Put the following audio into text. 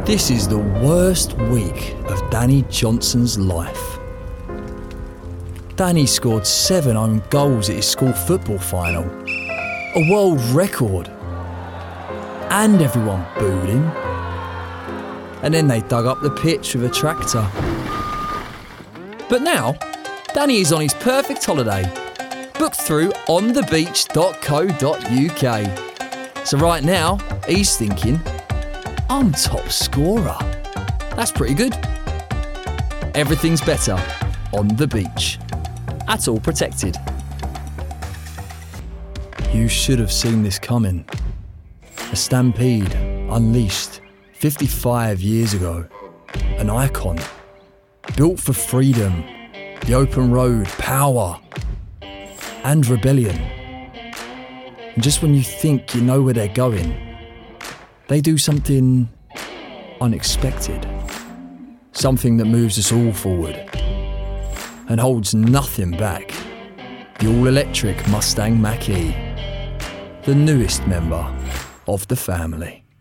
This is the worst week of Danny Johnson's life. Danny scored 7 own goals at his school football final, a world record, and everyone booed him. And then they dug up the pitch with a tractor. But now, Danny is on his perfect holiday, booked through onthebeach.co.uk. So right now, he's thinking, I'm top scorer. That's pretty good. Everything's better on the beach. At All Protected. You should have seen this coming. A stampede unleashed 55 years ago. An icon. Built for freedom, the open road, power, and rebellion. And just when you think you know where they're going, they do something unexpected. Something that moves us all forward and holds nothing back. The all-electric Mustang Mach-E, the newest member of the family.